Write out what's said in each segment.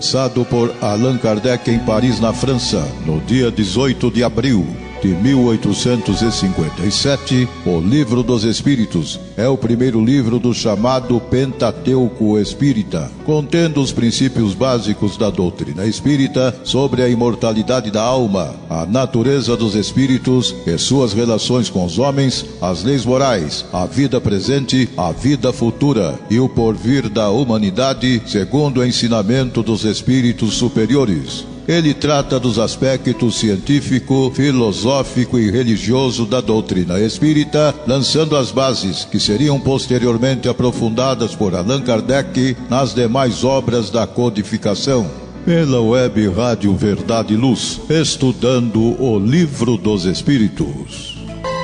lançado por Allan Kardec em Paris, na França, no dia 18 de abril de 1857, o Livro dos Espíritos é o primeiro livro do chamado Pentateuco Espírita, contendo os princípios básicos da doutrina espírita sobre a imortalidade da alma, a natureza dos espíritos e suas relações com os homens, as leis morais, a vida presente, a vida futura e o porvir da humanidade, segundo o ensinamento dos espíritos superiores. Ele trata dos aspectos científico, filosófico e religioso da doutrina espírita, lançando as bases que seriam posteriormente aprofundadas por Allan Kardec nas demais obras da codificação. Pela web Rádio Verdade e Luz, estudando o Livro dos Espíritos.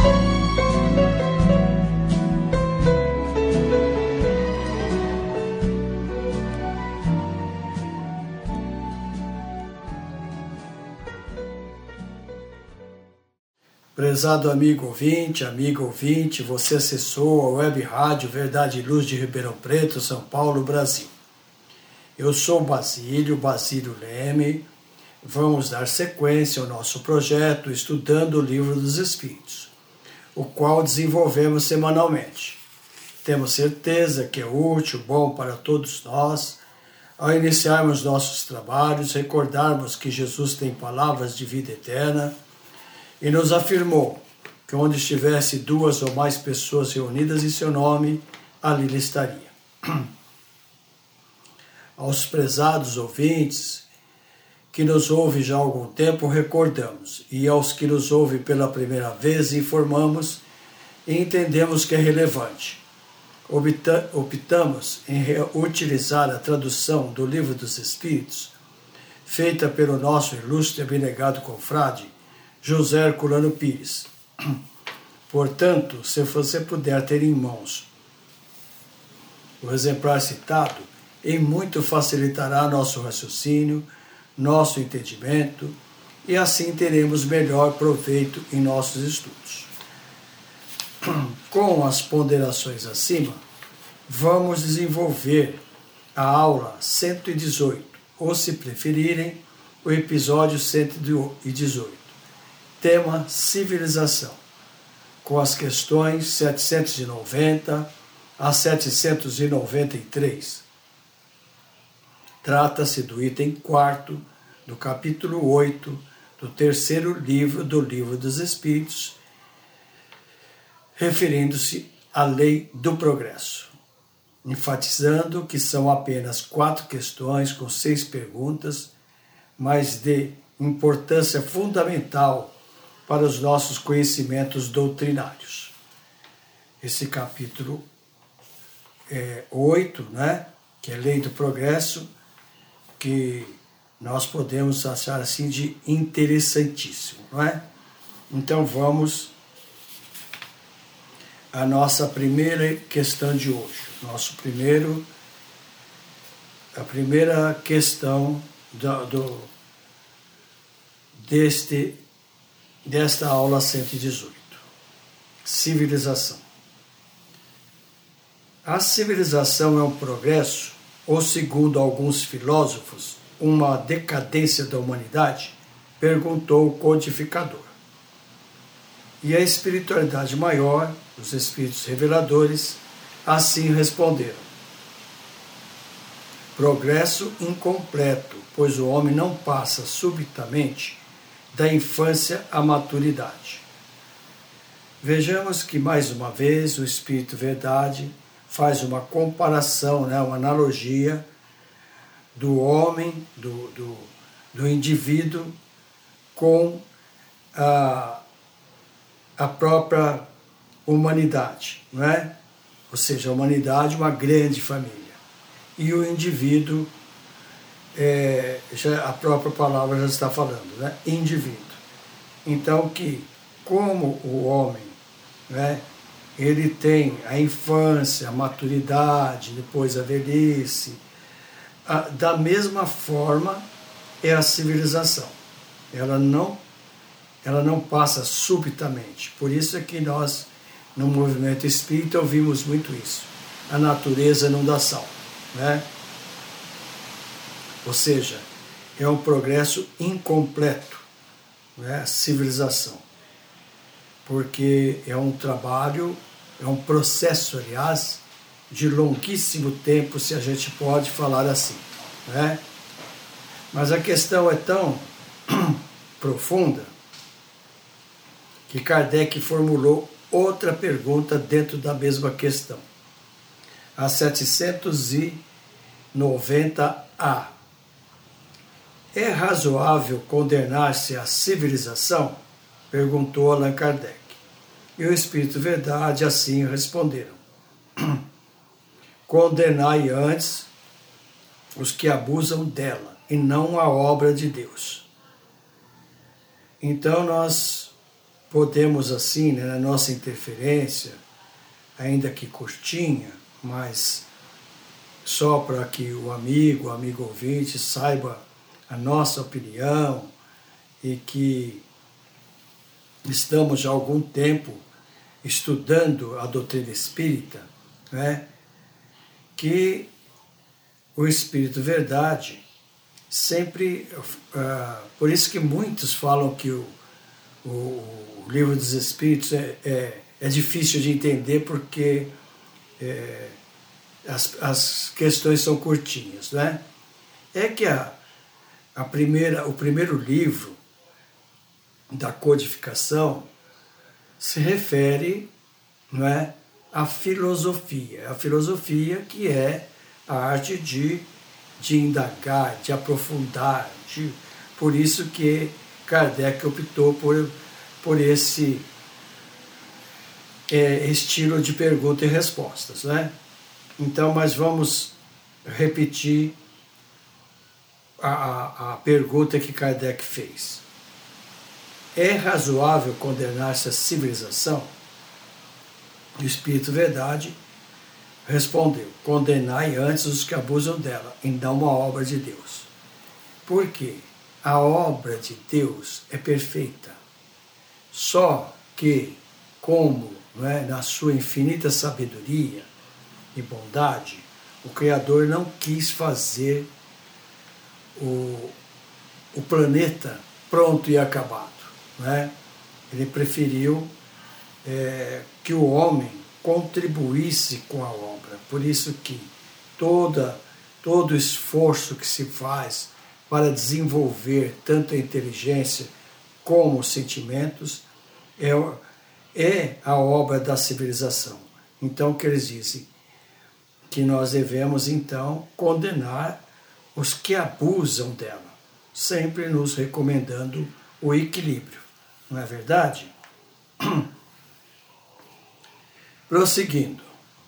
Prezado amigo ouvinte, você acessou a web rádio Verdade e Luz de Ribeirão Preto, São Paulo, Brasil. Eu sou Basílio Leme. Vamos dar sequência ao nosso projeto estudando o Livro dos Espíritos, o qual desenvolvemos semanalmente. Temos certeza que é útil, bom para todos nós. Ao iniciarmos nossos trabalhos, recordarmos que Jesus tem palavras de vida eterna e nos afirmou que onde estivesse 2 ou mais pessoas reunidas em seu nome, ali ele estaria. Aos prezados ouvintes que nos ouvem já há algum tempo, recordamos, e aos que nos ouvem pela primeira vez, informamos e entendemos que é relevante. Optamos em utilizar a tradução do Livro dos Espíritos, feita pelo nosso ilustre e abnegado confrade, José Herculano Pires. Portanto, se você puder ter em mãos o exemplar citado, em muito facilitará nosso raciocínio, nosso entendimento, e assim teremos melhor proveito em nossos estudos. Com as ponderações acima, vamos desenvolver a aula 118, ou se preferirem, o episódio 118. Tema civilização, com as questões 790 a 793. Trata-se do item 4º do capítulo 8 do terceiro livro do Livro dos Espíritos, referindo-se à lei do progresso, enfatizando que são apenas 4 questões com 6 perguntas, mas de importância fundamental para os nossos conhecimentos doutrinários. Esse capítulo 8, que é Lei do Progresso, que nós podemos achar assim de interessantíssimo, não é? Então vamos à nossa primeira questão de hoje. A primeira questão desta aula 118. Civilização. A civilização é um progresso, ou segundo alguns filósofos, uma decadência da humanidade? Perguntou o codificador. E a espiritualidade maior, os espíritos reveladores, assim responderam: progresso incompleto, pois o homem não passa subitamente da infância à maturidade. Vejamos que, mais uma vez, o Espírito Verdade faz uma comparação, uma analogia do homem, do indivíduo, com a própria humanidade, não é? Ou seja, a humanidade, uma grande família. E o indivíduo, a própria palavra já está falando, indivíduo. Então, como o homem, ele tem a infância, a maturidade, depois a velhice, da mesma forma é a civilização. Ela não passa subitamente. Por isso é que nós, no movimento espírita, ouvimos muito isso. A natureza não dá salto, Ou seja, é um progresso incompleto, né, a civilização. Porque é um trabalho, é um processo, aliás, de longuíssimo tempo, se a gente pode falar assim, né? Mas a questão é tão profunda que Kardec formulou outra pergunta dentro da mesma questão. A 790A. É razoável condenar-se à civilização? Perguntou Allan Kardec. E o Espírito Verdade assim responderam. Condenai antes os que abusam dela, e não a obra de Deus. Então nós podemos assim, né, na nossa interferência, ainda que curtinha, mas só para que o amigo ouvinte saiba a nossa opinião e que estamos já há algum tempo estudando a doutrina espírita, né, que o Espírito Verdade sempre, por isso que muitos falam que o Livro dos Espíritos é difícil de entender porque as questões são curtinhas, né? É que o primeiro livro da codificação se refere, não é, à filosofia. A filosofia que é a arte de indagar, de aprofundar. Por isso que Kardec optou por esse estilo de pergunta e respostas, né? Então, mas vamos repetir a pergunta que Kardec fez. É razoável condenar-se à civilização? O Espírito Verdade respondeu, condenai antes os que abusam dela, e não a obra de Deus. Por quê? A obra de Deus é perfeita. Só que, como, não é, na sua infinita sabedoria e bondade, o Criador não quis fazer o planeta pronto e acabado, né? Ele preferiu que o homem contribuísse com a obra. Por isso que todo o esforço que se faz para desenvolver tanto a inteligência como os sentimentos é a obra da civilização. Então, o que eles dizem? Que nós devemos, então, condenar os que abusam dela, sempre nos recomendando o equilíbrio. Não é verdade? Prosseguindo,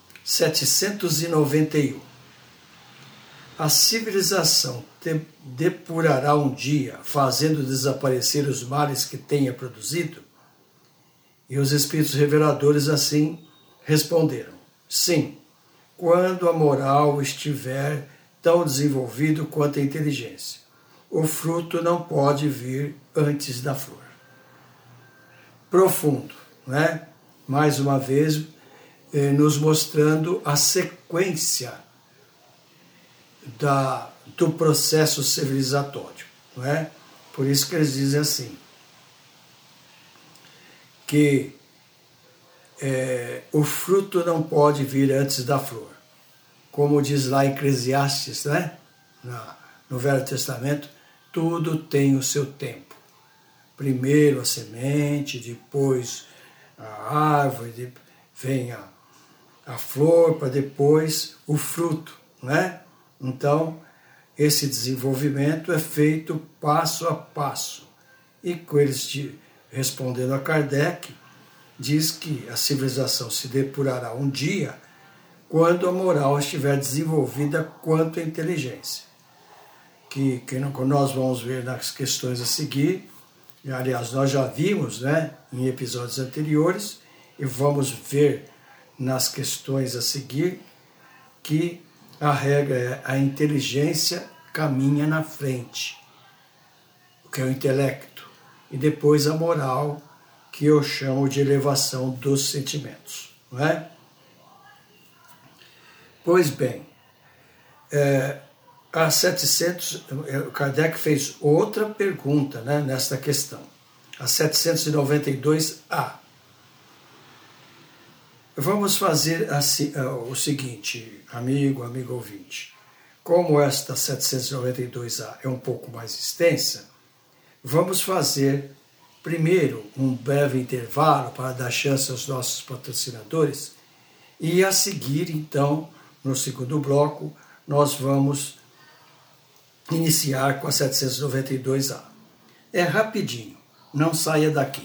791. A civilização depurará um dia, fazendo desaparecer os males que tenha produzido? E os Espíritos Reveladores assim responderam, sim, quando a moral estiver tão desenvolvido quanto a inteligência. O fruto não pode vir antes da flor. Profundo, né? Mais uma vez, nos mostrando a sequência do processo civilizatório, não é? Por isso que eles dizem assim, que o fruto não pode vir antes da flor. Como diz lá em Eclesiastes, né? No Velho Testamento, tudo tem o seu tempo. Primeiro a semente, depois a árvore, vem a flor, para depois o fruto, né? Então, esse desenvolvimento é feito passo a passo. E com eles respondendo a Kardec, diz que a civilização se depurará um dia quando a moral estiver desenvolvida quanto a inteligência. Que nós vamos ver nas questões a seguir, e, aliás, nós já vimos, né, em episódios anteriores, e vamos ver nas questões a seguir, que a regra é a inteligência caminha na frente, o que é o intelecto, e depois a moral, que eu chamo de elevação dos sentimentos, não é? Pois bem, A 700, Kardec fez outra pergunta, né, nesta questão. A 792A. Vamos fazer assim, o seguinte, amigo ouvinte. Como esta 792A é um pouco mais extensa, vamos fazer primeiro um breve intervalo para dar chance aos nossos patrocinadores e a seguir, então, no segundo bloco, nós vamos iniciar com a 792A. É rapidinho, não saia daqui.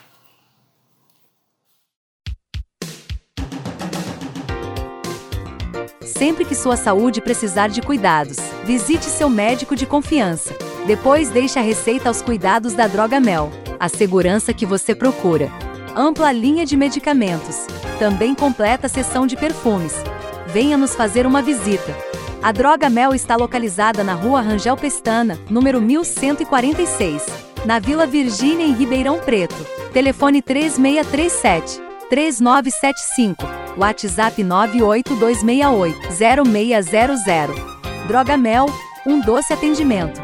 Sempre que sua saúde precisar de cuidados, visite seu médico de confiança. Depois deixe a receita aos cuidados da Droga Mel, a segurança que você procura. Ampla linha de medicamentos, também completa seção de perfumes. Venha nos fazer uma visita. A Droga Mel está localizada na Rua Rangel Pestana, número 1146, na Vila Virgínia, em Ribeirão Preto. Telefone 3637-3975, WhatsApp 98268-0600. Droga Mel, um doce atendimento.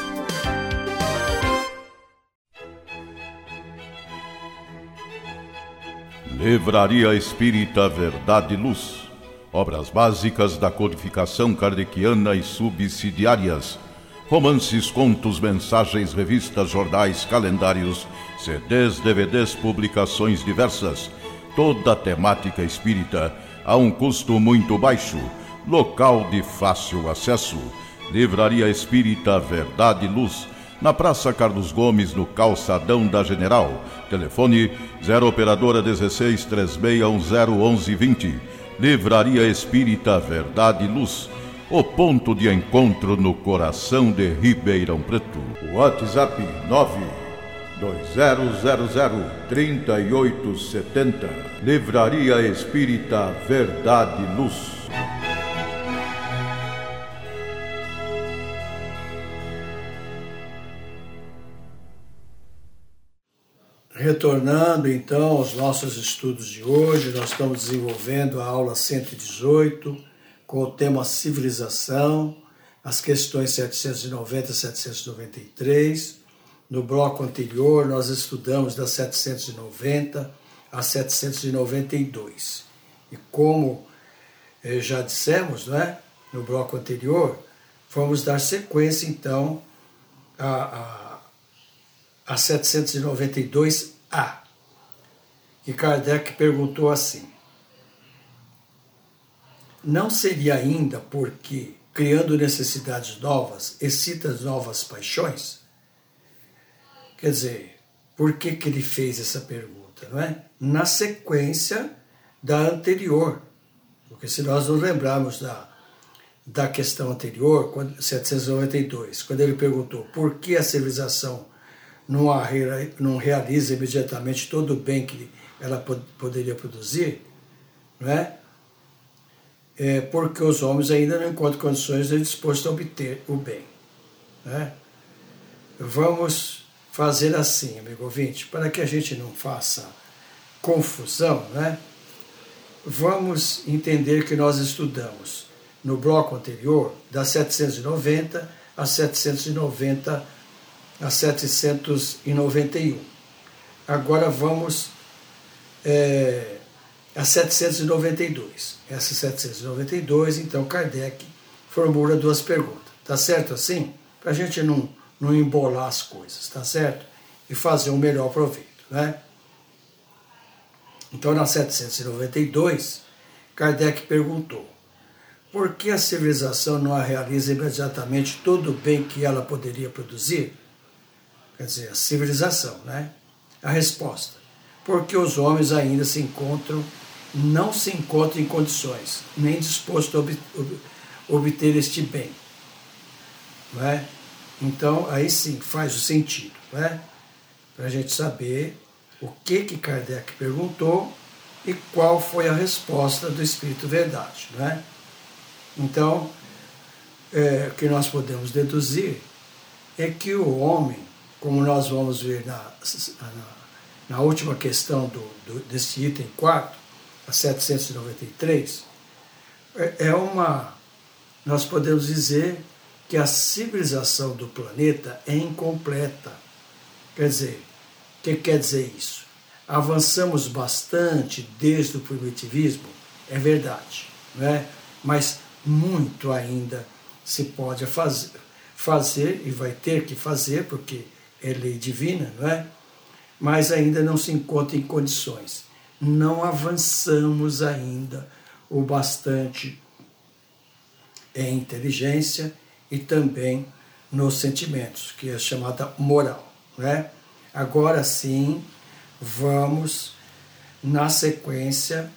Livraria Espírita Verdade e Luz. Obras básicas da codificação kardeciana e subsidiárias. Romances, contos, mensagens, revistas, jornais, calendários, CDs, DVDs, publicações diversas. Toda a temática espírita a um custo muito baixo. Local de fácil acesso. Livraria Espírita Verdade e Luz. Na Praça Carlos Gomes, no Calçadão da General. Telefone 0 operadora 16 3610 1120. Livraria Espírita Verdade e Luz. O ponto de encontro no coração de Ribeirão Preto. WhatsApp 920003870. Livraria Espírita Verdade e Luz. Retornando então aos nossos estudos de hoje, nós estamos desenvolvendo a aula 118 com o tema civilização, as questões 790 e 793. No bloco anterior, nós estudamos da 790 a 792. E como já dissemos, né, no bloco anterior, vamos dar sequência então a 792A. E Kardec perguntou assim: não seria ainda porque, criando necessidades novas, excita novas paixões? Quer dizer, por que ele fez essa pergunta, não é? Na sequência da anterior. Porque se nós nos lembrarmos da questão anterior, 792, quando ele perguntou por que a civilização não realiza imediatamente todo o bem que ela poderia produzir, não é? Porque os homens ainda não encontram condições de dispostos a obter o bem. Né? Vamos fazer assim, amigo ouvinte, para que a gente não faça confusão, né? Vamos entender que nós estudamos no bloco anterior, da 790 a 791. Agora vamos a 792. Essa 792, então, Kardec formula duas perguntas. Tá certo assim? Para a gente não embolar as coisas, tá certo? E fazer um melhor proveito, né? Então, na 792, Kardec perguntou: por que a civilização não realiza imediatamente todo o bem que ela poderia produzir? Quer dizer, a civilização, né? A resposta: porque os homens ainda não se encontram em condições, nem dispostos a obter este bem. Não é? Então, aí sim, faz o sentido, né? Para a gente saber o que Kardec perguntou e qual foi a resposta do Espírito Verdade, não é? Então, o que nós podemos deduzir é que o homem, como nós vamos ver na última questão desse item 4, a 793, nós podemos dizer que a civilização do planeta é incompleta. Quer dizer, o que quer dizer isso? Avançamos bastante desde o primitivismo, é verdade, não é? Mas muito ainda se pode fazer e vai ter que fazer, porque é lei divina, não é? Mas ainda não se encontra em condições. Não avançamos ainda o bastante em inteligência e também nos sentimentos, que é chamada moral, né? Agora sim, vamos, na sequência,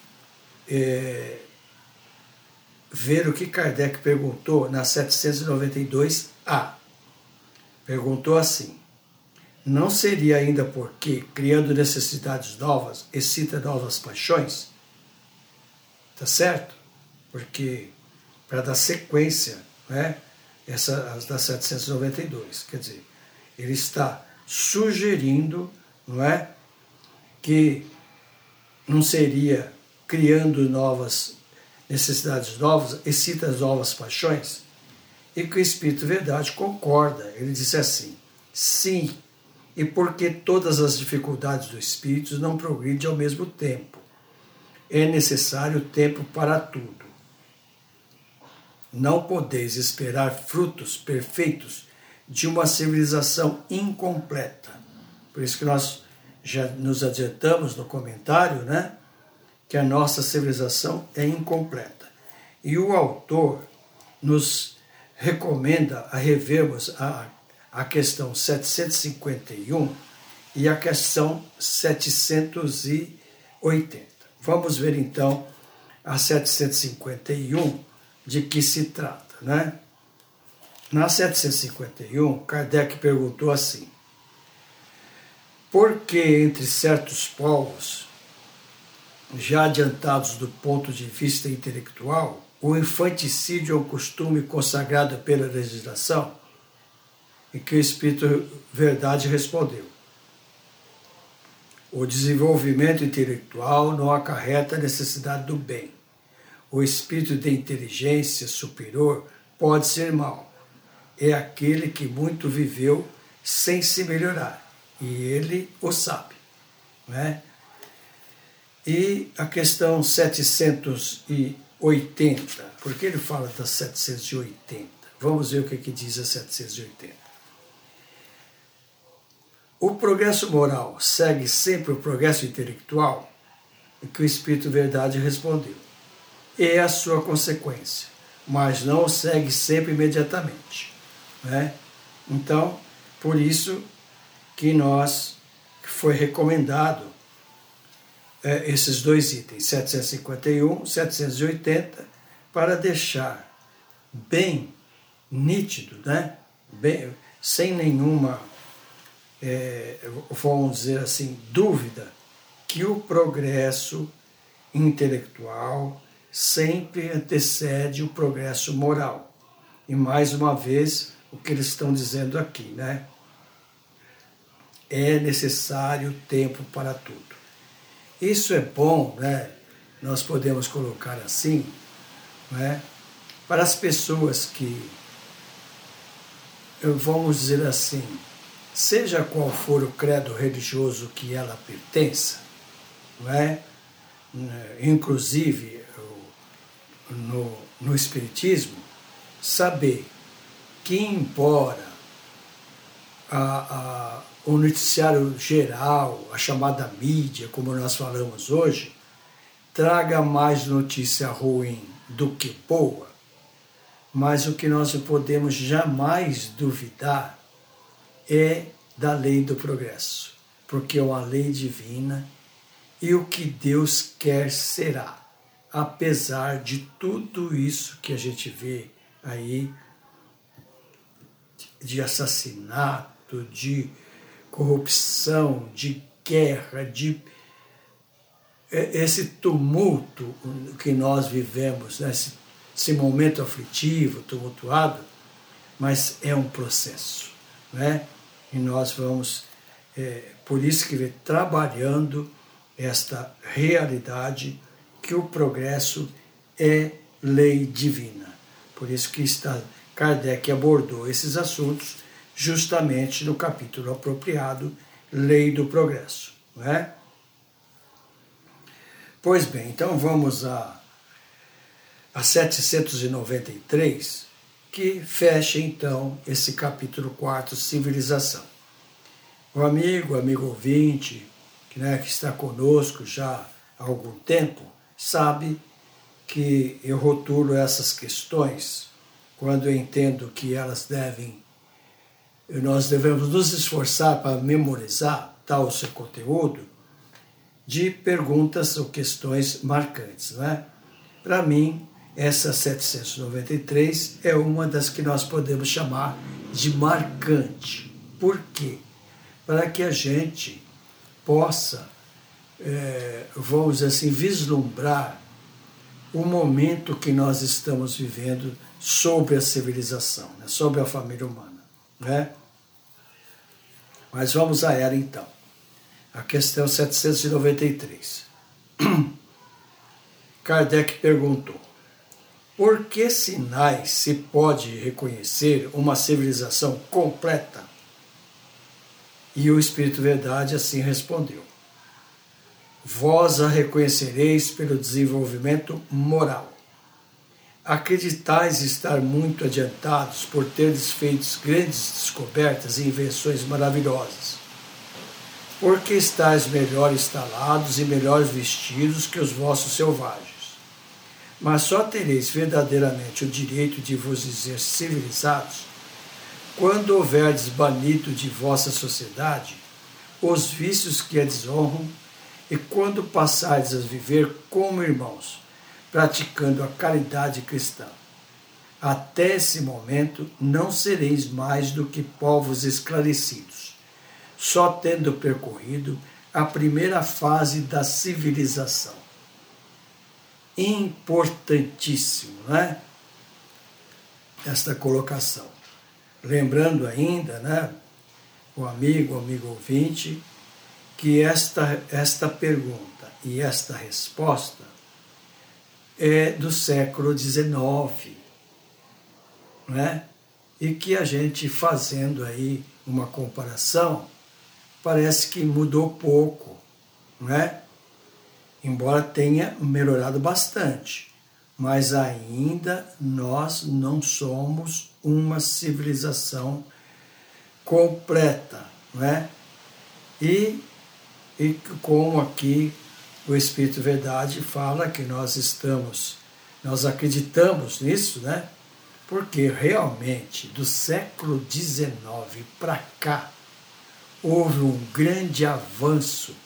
ver o que Kardec perguntou na 792A. Perguntou assim: não seria ainda porque, criando necessidades novas, excita novas paixões? Tá certo? Porque, para dar sequência, né, essa da 792, quer dizer, ele está sugerindo, não é, que não seria criando novas necessidades novas, excita novas paixões? E que o Espírito Verdade concorda. Ele disse assim: sim, e porque todas as dificuldades do Espírito não progridem ao mesmo tempo. É necessário tempo para tudo. Não podeis esperar frutos perfeitos de uma civilização incompleta. Por isso que nós já nos adiantamos no comentário, né, que a nossa civilização é incompleta. E o autor nos recomenda a revermos a questão 751 e a questão 780. Vamos ver então a 751 de que se trata, né? Na 751, Kardec perguntou assim: por que entre certos povos, já adiantados do ponto de vista intelectual, o infanticídio é um costume consagrado pela legislação? E que o Espírito Verdade respondeu: o desenvolvimento intelectual não acarreta a necessidade do bem. O espírito de inteligência superior pode ser mau. É aquele que muito viveu sem se melhorar, e ele o sabe, né? E a questão 780, por que ele fala das 780? Vamos ver o que diz a 780. O progresso moral segue sempre o progresso intelectual? E que o Espírito Verdade respondeu: é a sua consequência, mas não o segue sempre imediatamente, né? Então, por isso que foi recomendado esses dois itens, 751, 780, para deixar bem nítido, né? Bem, sem nenhuma, vamos dizer assim, dúvida, que o progresso intelectual sempre antecede o progresso moral. E mais uma vez, o que eles estão dizendo aqui, né? É necessário tempo para tudo. Isso é bom, né? Nós podemos colocar assim, né? Para as pessoas que, vamos dizer assim, seja qual for o credo religioso que ela pertença, não é? Inclusive no Espiritismo, saber que, embora o noticiário geral, a chamada mídia, como nós falamos hoje, traga mais notícia ruim do que boa, mas o que nós não podemos jamais duvidar é da lei do progresso, porque é uma lei divina e o que Deus quer será, apesar de tudo isso que a gente vê aí, de assassinato, de corrupção, de guerra, de esse tumulto que nós vivemos, né? Esse momento aflitivo, tumultuado, mas é um processo, né? E nós vamos, por isso que trabalhando esta realidade que o progresso é lei divina. Por isso que Kardec abordou esses assuntos justamente no capítulo apropriado, Lei do Progresso, não é? Pois bem, então vamos a 793, que fecha então esse capítulo 4, Civilização. O amigo ouvinte, que está conosco já há algum tempo, sabe que eu rotulo essas questões quando eu entendo que nós devemos nos esforçar para memorizar tal seu conteúdo, de perguntas ou questões marcantes, não é? Para mim, essa 793 é uma das que nós podemos chamar de marcante. Por quê? Para que a gente possa, vamos dizer assim, vislumbrar o momento que nós estamos vivendo sobre a civilização, né? Sobre a família humana, né? Mas vamos a ela então. A questão 793. Kardec perguntou: por que sinais se pode reconhecer uma civilização completa? E o Espírito Verdade assim respondeu: vós a reconhecereis pelo desenvolvimento moral. Acreditais estar muito adiantados por teres feito grandes descobertas e invenções maravilhosas, porque estáis melhor instalados e melhor vestidos que os vossos selvagens. Mas só tereis verdadeiramente o direito de vos dizer civilizados quando houverdes banido de vossa sociedade os vícios que a desonram e quando passardes a viver como irmãos, praticando a caridade cristã. Até esse momento não sereis mais do que povos esclarecidos, só tendo percorrido a primeira fase da civilização. Importantíssimo, não é? Esta colocação. Lembrando ainda, né, o amigo ouvinte, que esta pergunta e esta resposta é do século XIX, né? E que a gente fazendo aí uma comparação, parece que mudou pouco, né? Embora tenha melhorado bastante, mas ainda nós não somos uma civilização completa, né? E como aqui o Espírito Verdade fala que nós acreditamos nisso, né? Porque realmente do século XIX para cá houve um grande avanço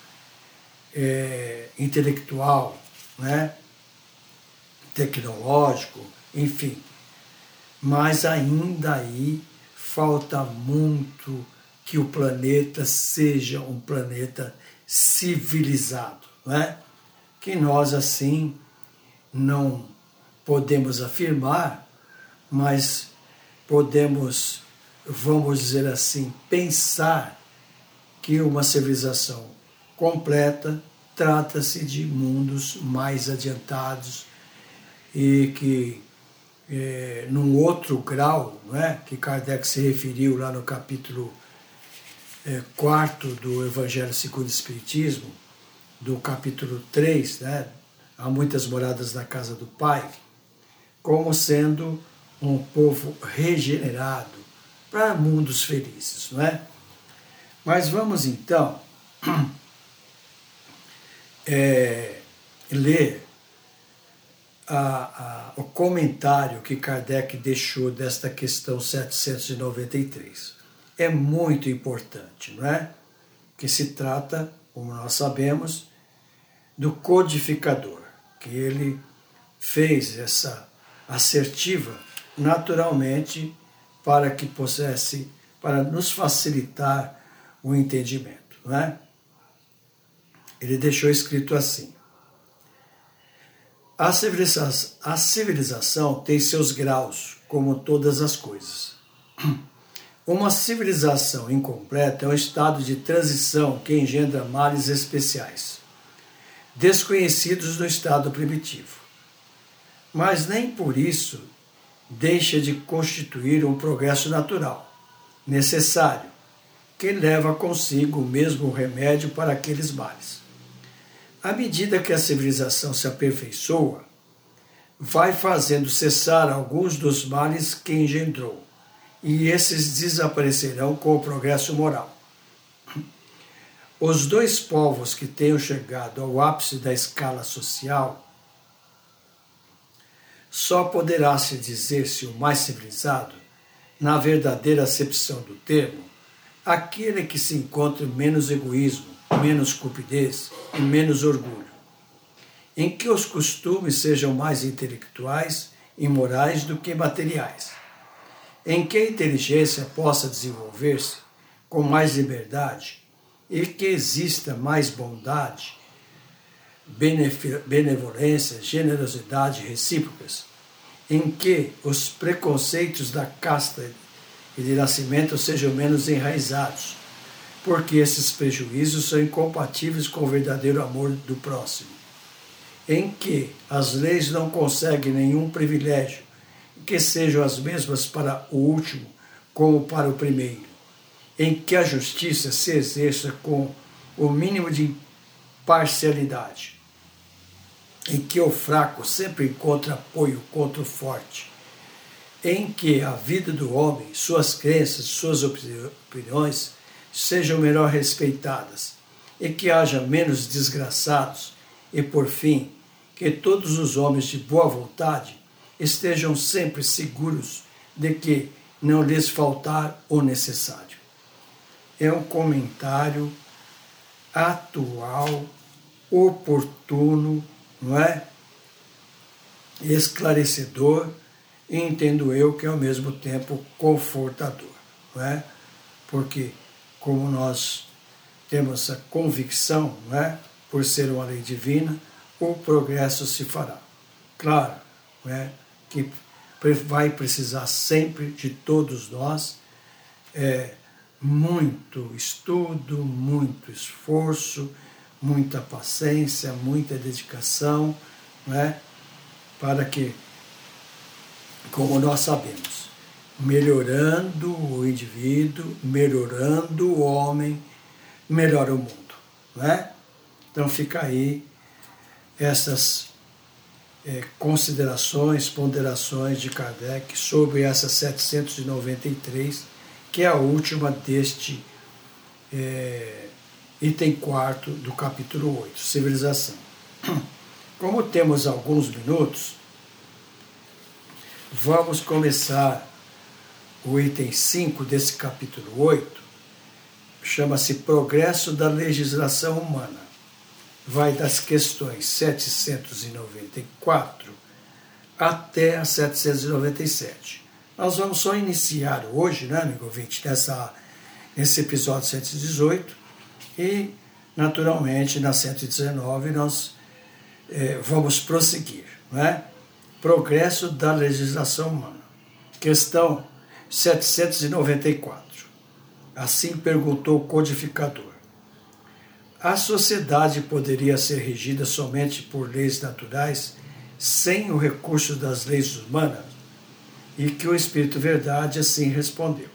intelectual, né? Tecnológico, enfim. Mas ainda aí falta muito que o planeta seja um planeta civilizado, não é? Que nós assim não podemos afirmar, mas podemos, vamos dizer assim, pensar que uma civilização completa trata-se de mundos mais adiantados e que num outro grau, não é? Que Kardec se referiu lá no capítulo 4 do Evangelho segundo o Espiritismo, do capítulo 3, né? Há muitas moradas na casa do Pai, como sendo um povo regenerado para mundos felizes, não é? Mas vamos então ler o comentário que Kardec deixou desta questão 793. É muito importante, não é? Que se trata, como nós sabemos, do codificador, que ele fez essa assertiva naturalmente para que para nos facilitar o entendimento, não é? Ele deixou escrito assim: a civilização tem seus graus, como todas as coisas. Uma civilização incompleta é um estado de transição que engendra males especiais, desconhecidos no estado primitivo. Mas nem por isso deixa de constituir um progresso natural, necessário, que leva consigo o mesmo remédio para aqueles males. À medida que a civilização se aperfeiçoa, vai fazendo cessar alguns dos males que engendrou, e esses desaparecerão com o progresso moral. Os dois povos que tenham chegado ao ápice da escala social, só poderá se dizer-se o mais civilizado, na verdadeira acepção do termo, aquele que se encontre menos egoísmo, menos cupidez e menos orgulho, em que os costumes sejam mais intelectuais e morais do que materiais, em que a inteligência possa desenvolver-se com mais liberdade e que exista mais bondade, benevolência, generosidade recíprocas, em que os preconceitos da casta e de nascimento sejam menos enraizados, porque esses prejuízos são incompatíveis com o verdadeiro amor do próximo, em que as leis não conseguem nenhum privilégio, que sejam as mesmas para o último como para o primeiro, em que a justiça se exerça com o mínimo de imparcialidade, em que o fraco sempre encontra apoio contra o forte, em que a vida do homem, suas crenças, suas opiniões sejam melhor respeitadas, e que haja menos desgraçados, e por fim, que todos os homens de boa vontade estejam sempre seguros de que não lhes faltar o necessário. É um comentário atual, oportuno, não é? Esclarecedor, e entendo eu que é ao mesmo tempo confortador, não é? Porque como nós temos essa convicção, não é? Por ser uma lei divina, o progresso se fará. Claro, não é? Que vai precisar sempre de todos nós muito estudo, muito esforço, muita paciência, muita dedicação, não é? Para que, como nós sabemos, melhorando o indivíduo, melhorando o homem, melhora o mundo, não é? Então fica aí essas considerações, ponderações de Kardec sobre essa 793, que é a última deste item 4 do capítulo 8, Civilização. Como temos alguns minutos, vamos começar o item 5 desse capítulo 8, chama-se Progresso da Legislação Humana. Vai das questões 794 até a 797. Nós vamos só iniciar hoje, né, amigo ouvinte, nesse episódio 118, e, naturalmente, na 119 nós vamos prosseguir, né? Progresso da Legislação Humana. Questão 794. Assim perguntou o codificador: a sociedade poderia ser regida somente por leis naturais, sem o recurso das leis humanas? E que o Espírito Verdade assim respondeu: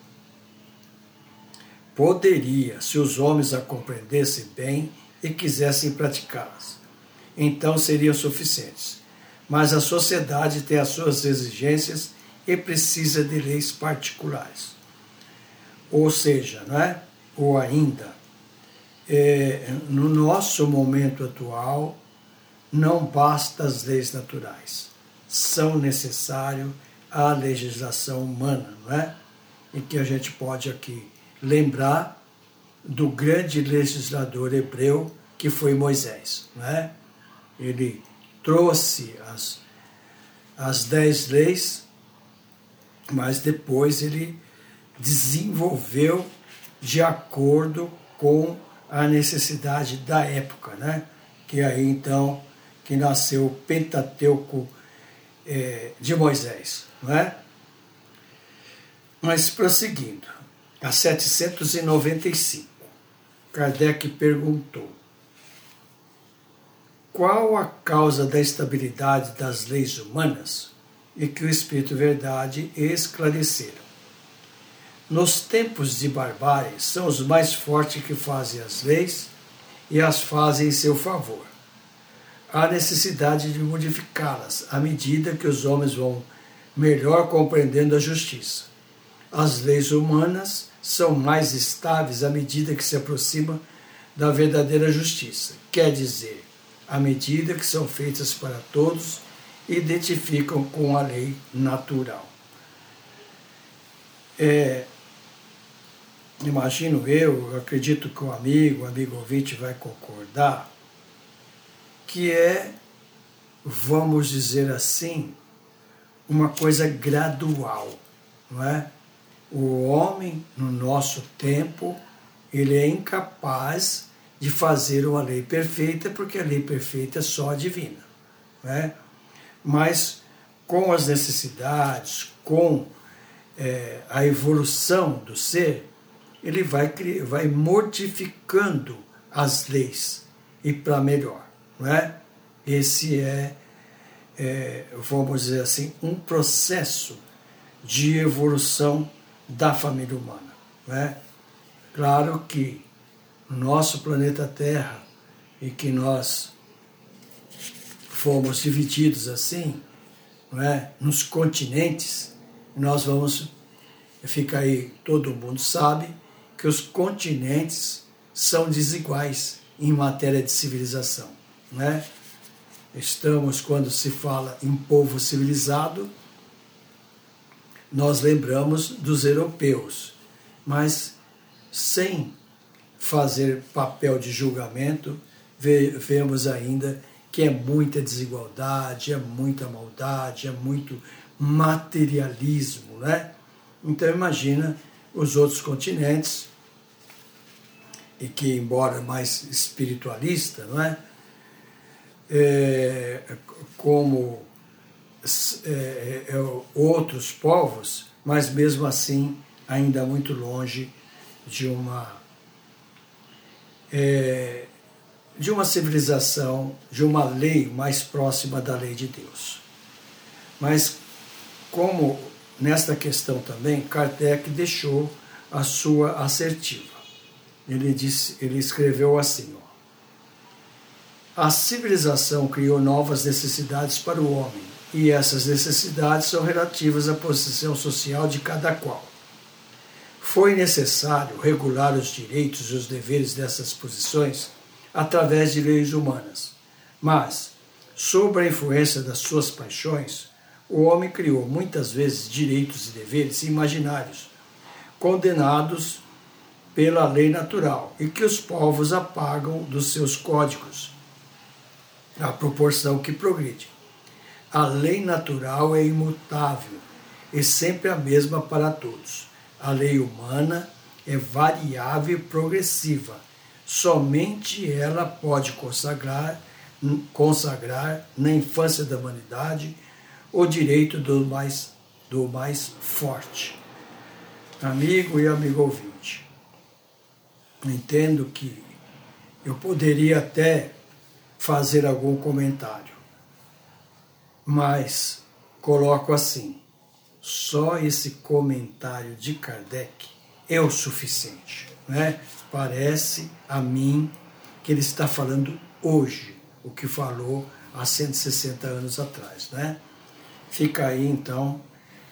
poderia, se os homens a compreendessem bem e quisessem praticá-las. Então seriam suficientes. Mas a sociedade tem as suas exigências e precisa de leis particulares. Ou seja, não é? Ou ainda, no nosso momento atual, não basta as leis naturais. São necessárias a legislação humana, não é? E que a gente pode aqui lembrar do grande legislador hebreu que foi Moisés, não é? Ele trouxe as 10 leis, mas depois ele desenvolveu de acordo com a necessidade da época, né? Que aí então que nasceu o Pentateuco de Moisés, não é? Mas prosseguindo, a 795, Kardec perguntou: qual a causa da estabilidade das leis humanas? e que o Espírito Verdade esclareceram. Nos tempos de barbárie, são os mais fortes que fazem as leis e as fazem em seu favor. Há necessidade de modificá-las à medida que os homens vão melhor compreendendo a justiça. As leis humanas são mais estáveis à medida que se aproximam da verdadeira justiça, quer dizer, à medida que são feitas para todos e identificam com a lei natural. Imagino eu acredito que o amigo ouvinte vai concordar, que vamos dizer assim, uma coisa gradual, não é? O homem, no nosso tempo, ele é incapaz de fazer uma lei perfeita, porque a lei perfeita é só a divina, não é? Mas com as necessidades, com a evolução do ser, ele vai modificando as leis e para melhor, não é? Esse vamos dizer assim, um processo de evolução da família humana, não é? Claro que no nosso planeta Terra, e que nós fomos divididos assim, não é? Nos continentes, nós vamos ficar aí, todo mundo sabe que os continentes são desiguais em matéria de civilização, não é? Estamos, quando se fala em povo civilizado, nós lembramos dos europeus, mas sem fazer papel de julgamento, vemos ainda que é muita desigualdade, é muita maldade, é muito materialismo, né? Então imagina os outros continentes, e que embora mais espiritualista, não é? Como outros povos, mas mesmo assim ainda muito longe de uma civilização, de uma lei mais próxima da lei de Deus. Mas como nesta questão também, Kardec deixou a sua assertiva. Ele escreveu assim, ó: a civilização criou novas necessidades para o homem, e essas necessidades são relativas à posição social de cada qual. Foi necessário regular os direitos e os deveres dessas posições através de leis humanas, mas, sob a influência das suas paixões, o homem criou muitas vezes direitos e deveres imaginários, condenados pela lei natural, e que os povos apagam dos seus códigos, à proporção que progride. A lei natural é imutável e sempre a mesma para todos. A lei humana é variável e progressiva. Somente ela pode consagrar na infância da humanidade o direito do mais forte. Amigo e amigo ouvinte, entendo que eu poderia até fazer algum comentário, mas coloco assim: só esse comentário de Kardec é o suficiente, né? Parece a mim que ele está falando hoje o que falou há 160 anos atrás, né? Fica aí então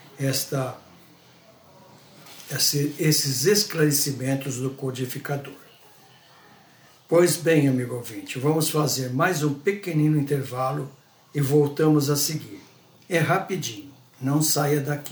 esses esclarecimentos do codificador. Pois bem, amigo ouvinte, vamos fazer mais um pequenino intervalo e voltamos a seguir. É rapidinho, não saia daqui.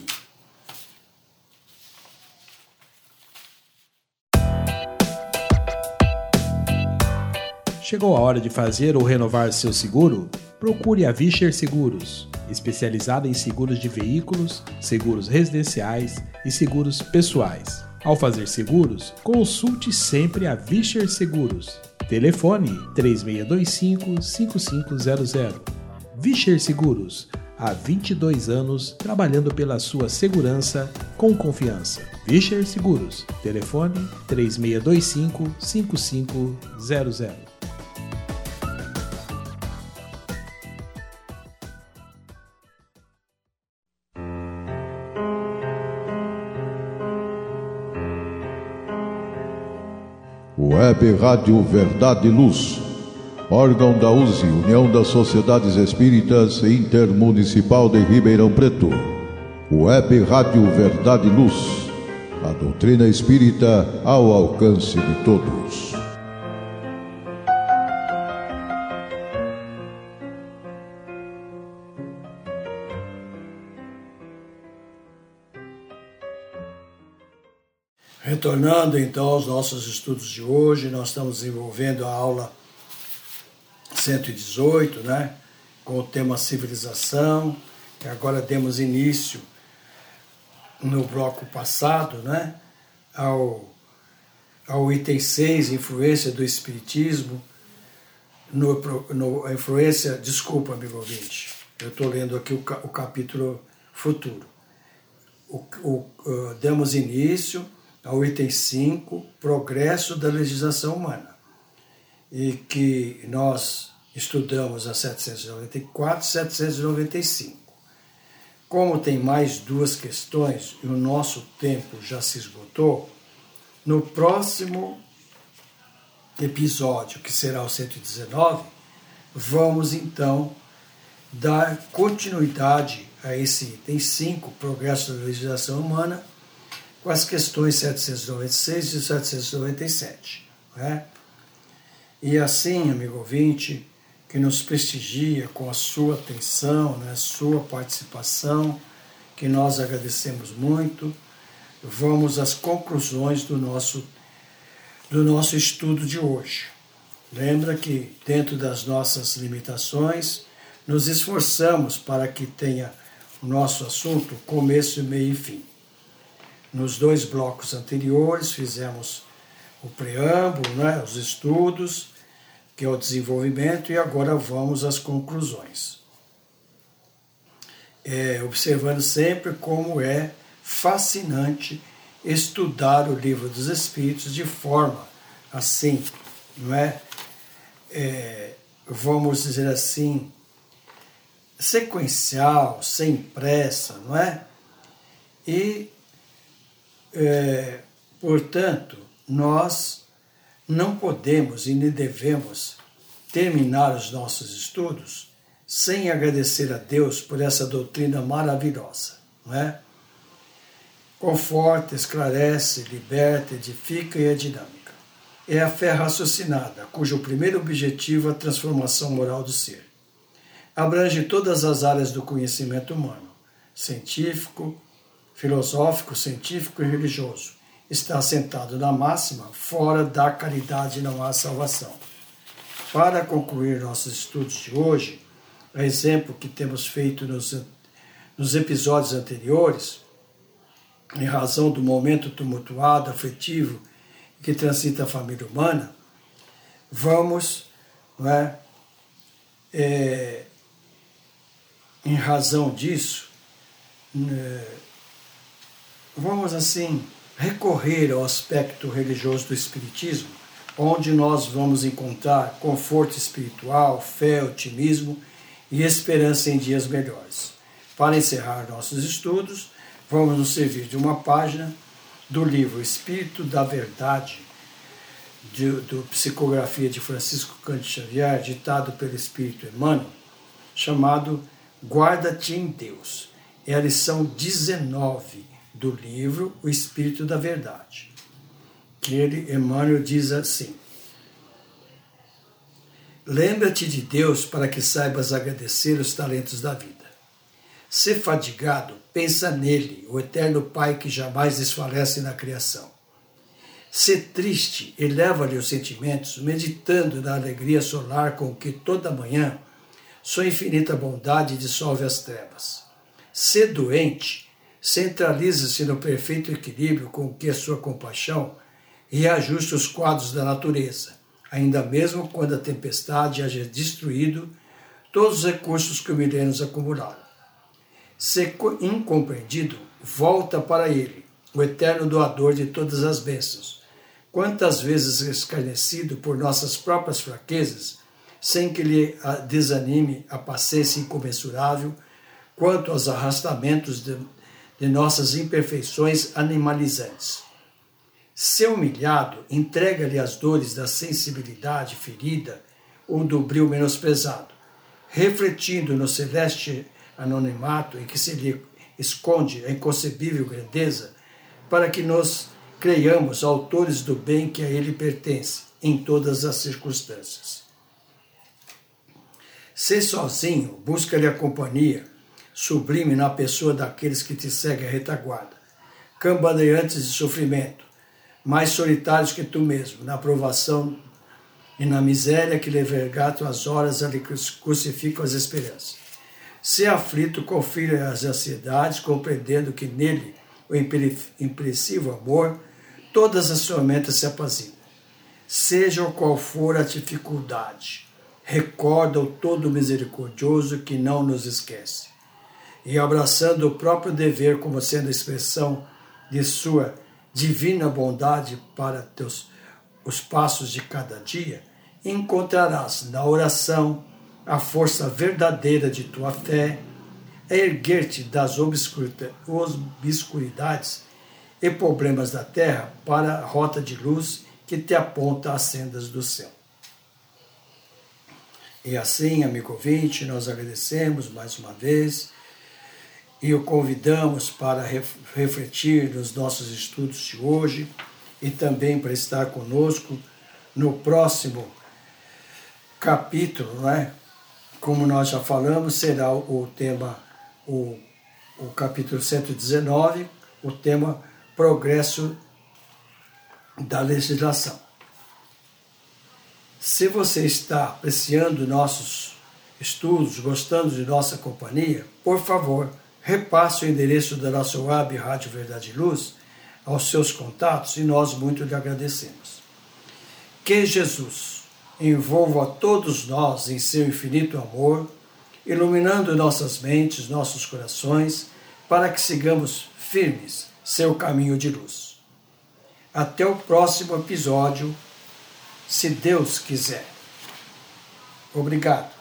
Chegou a hora de fazer ou renovar seu seguro? Procure a Vischer Seguros, especializada em seguros de veículos, seguros residenciais e seguros pessoais. Ao fazer seguros, consulte sempre a Vischer Seguros. Telefone 3625-5500. Vischer Seguros, há 22 anos trabalhando pela sua segurança com confiança. Vischer Seguros, telefone 3625-5500. Web Rádio Verdade e Luz, órgão da USE, União das Sociedades Espíritas Intermunicipal de Ribeirão Preto. Web Rádio Verdade e Luz, a doutrina espírita ao alcance de todos. Retornando então aos nossos estudos de hoje, nós estamos desenvolvendo a aula 118, com o tema civilização, que agora demos início no bloco passado, ao item 6, influência do espiritismo, a influência, desculpa, amigo ouvinte, eu estou lendo aqui o capítulo futuro. Demos início ao item 5, progresso da legislação humana, e que nós estudamos a 794 e 795. Como tem mais duas questões e o nosso tempo já se esgotou, no próximo episódio, que será o 119, vamos então dar continuidade a esse item 5, progresso da legislação humana, com as questões 796 e 797. E assim, amigo ouvinte, que nos prestigia com a sua atenção, sua participação, que nós agradecemos muito, vamos às conclusões do nosso estudo de hoje. Lembra que, dentro das nossas limitações, nos esforçamos para que tenha o nosso assunto começo, meio e fim. Nos 2 blocos anteriores fizemos o preâmbulo, os estudos, que é o desenvolvimento, e agora vamos às conclusões. Observando sempre como é fascinante estudar o Livro dos Espíritos de forma assim, vamos dizer assim, sequencial, sem pressa, E portanto, nós não podemos e nem devemos terminar os nossos estudos sem agradecer a Deus por essa doutrina maravilhosa, Conforta, esclarece, liberta, edifica e é dinâmica. É a fé raciocinada, cujo primeiro objetivo é a transformação moral do ser. Abrange todas as áreas do conhecimento humano, científico, filosófico, científico e religioso. Está assentado na máxima, fora da caridade não há salvação. Para concluir nossos estudos de hoje, a exemplo que temos feito nos episódios anteriores, em razão do momento tumultuado, afetivo, que transita a família humana, vamos, em razão disso, vamos assim recorrer ao aspecto religioso do Espiritismo, onde nós vamos encontrar conforto espiritual, fé, otimismo e esperança em dias melhores. Para encerrar nossos estudos, vamos nos servir de uma página do livro Espírito da Verdade, do Psicografia de Francisco Cândido Xavier, ditado pelo Espírito Emmanuel, chamado Guarda-te em Deus. É a lição 19 do livro O Espírito da Verdade, que Emmanuel diz assim: lembra-te de Deus para que saibas agradecer os talentos da vida. Se fadigado, pensa nele, o eterno Pai que jamais desfalece na criação. Se triste, eleva-lhe os sentimentos, meditando na alegria solar com que toda manhã sua infinita bondade dissolve as trevas. Se doente, centraliza-se no perfeito equilíbrio com que a sua compaixão reajusta os quadros da natureza, ainda mesmo quando a tempestade haja destruído todos os recursos que o milênios acumularam. Se incompreendido, volta para ele, o eterno doador de todas as bênçãos. Quantas vezes escarnecido por nossas próprias fraquezas, sem que lhe desanime a paciência incomensurável, quanto aos arrastamentos de nossas imperfeições animalizantes. Se humilhado, entrega-lhe as dores da sensibilidade ferida ou do brio menosprezado, refletindo no celeste anonimato em que se lhe esconde a inconcebível grandeza, para que nos creiamos autores do bem que a ele pertence, em todas as circunstâncias. Se sozinho, busca-lhe a companhia, sublime na pessoa daqueles que te seguem a retaguarda, cambaleantes de sofrimento, mais solitários que tu mesmo, na provação e na miséria que lhe vergatam as horas ali crucificam as esperanças. Se aflito, confira as ansiedades, compreendendo que nele, o imperecível amor, todas as tormentas se apaziguam. Seja qual for a dificuldade, recorda o todo misericordioso que não nos esquece. E abraçando o próprio dever como sendo a expressão de sua divina bondade para os passos de cada dia, encontrarás na oração a força verdadeira de tua fé, a erguer-te das obscuridades e problemas da terra para a rota de luz que te aponta às sendas do céu. E assim, amigo ouvinte, nós agradecemos mais uma vez e o convidamos para refletir nos nossos estudos de hoje e também para estar conosco no próximo capítulo, não é? Como nós já falamos, será o tema, o capítulo 119, o tema Progresso da Legislação. Se você está apreciando nossos estudos, gostando de nossa companhia, por favor, repasse o endereço da nossa web Rádio Verdade e Luz aos seus contatos e nós muito lhe agradecemos. Que Jesus envolva a todos nós em seu infinito amor, iluminando nossas mentes, nossos corações, para que sigamos firmes seu caminho de luz. Até o próximo episódio, se Deus quiser. Obrigado.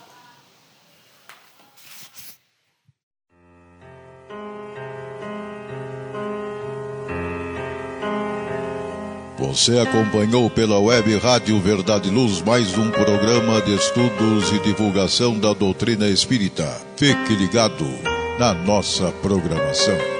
Você acompanhou pela web Rádio Verdade e Luz mais um programa de estudos e divulgação da doutrina espírita. Fique ligado na nossa programação.